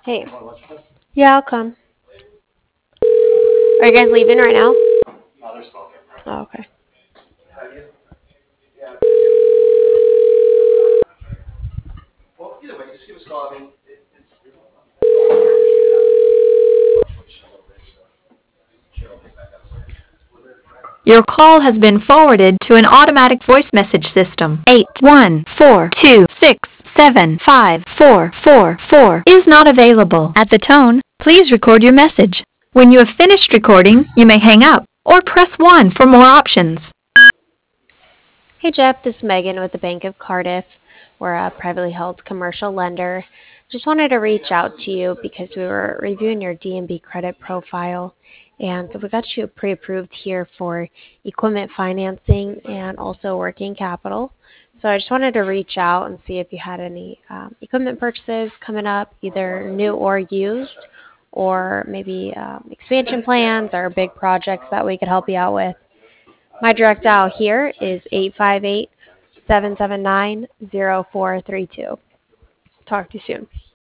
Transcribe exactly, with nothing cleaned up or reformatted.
Hey. Yeah, I'll come. Are you guys leaving right now? Oh, okay. Your call has been forwarded to an automatic voice message system. eight one four two six seven five four four four is not available. At the tone, please record your message. When you have finished recording, you may hang up or press one for more options. Hey, Jeff. This is Megan with the Bank of Cardiff. We're a privately held commercial lender. Just wanted to reach out to you because we were reviewing your D and B credit profile, and we got you pre-approved here for equipment financing and also working capital. So I just wanted to reach out and see if you had any um, equipment purchases coming up, either new or used, or maybe um, expansion plans or big projects that we could help you out with. My direct dial here is eight five eight, seven seven nine, zero four three two. Talk to you soon.